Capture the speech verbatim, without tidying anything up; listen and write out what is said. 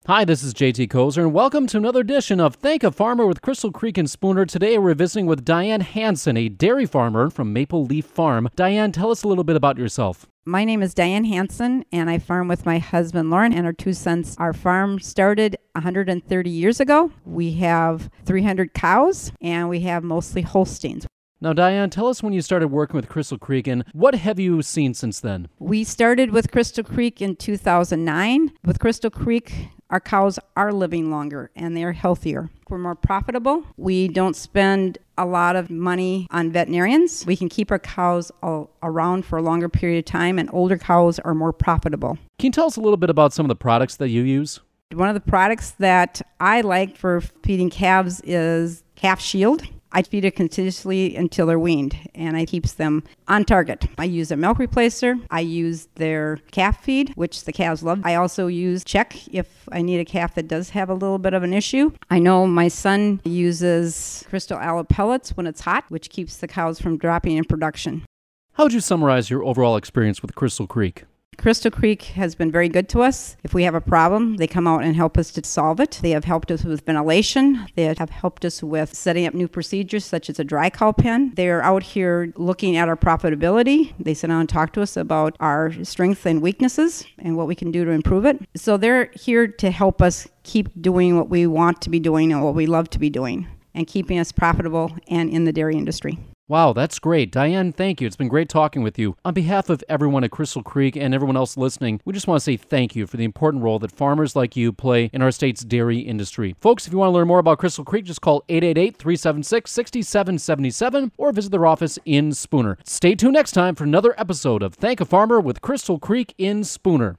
Hi, this is J T Kozer, and welcome to another edition of Thank a Farmer with Crystal Creek and Spooner. Today we're visiting with Diane Hanson, a dairy farmer from Maple Leaf Farm. Diane, tell us a little bit about yourself. My name is Diane Hanson, and I farm with my husband, Lauren, and our two sons. Our farm started one hundred thirty years ago. We have three hundred cows, and we have mostly Holsteins. Now, Diane, tell us when you started working with Crystal Creek, and what have you seen since then? We started with Crystal Creek in two thousand nine. With Crystal Creek, our cows are living longer, and they're healthier. We're more profitable. We don't spend a lot of money on veterinarians. We can keep our cows all around for a longer period of time, and older cows are more profitable. Can you tell us a little bit about some of the products that you use? One of the products that I like for feeding calves is Calf Shield. I feed it continuously until they're weaned, and it keeps them on target. I use a milk replacer. I use their calf feed, which the calves love. I also use Check if I need a calf that does have a little bit of an issue. I know my son uses Crystal Aloe pellets when it's hot, which keeps the cows from dropping in production. How would you summarize your overall experience with Crystal Creek? Crystal Creek has been very good to us. If we have a problem, they come out and help us to solve it. They have helped us with ventilation. They have helped us with setting up new procedures such as a dry cow pen. They're out here looking at our profitability. They sit down and talk to us about our strengths and weaknesses and what we can do to improve it. So they're here to help us keep doing what we want to be doing and what we love to be doing and keeping us profitable and in the dairy industry. Wow, that's great. Diane, thank you. It's been great talking with you. On behalf of everyone at Crystal Creek and everyone else listening, we just want to say thank you for the important role that farmers like you play in our state's dairy industry. Folks, if you want to learn more about Crystal Creek, just call eight eight eight, three seven six, six seven seven seven or visit their office in Spooner. Stay tuned next time for another episode of Thank a Farmer with Crystal Creek in Spooner.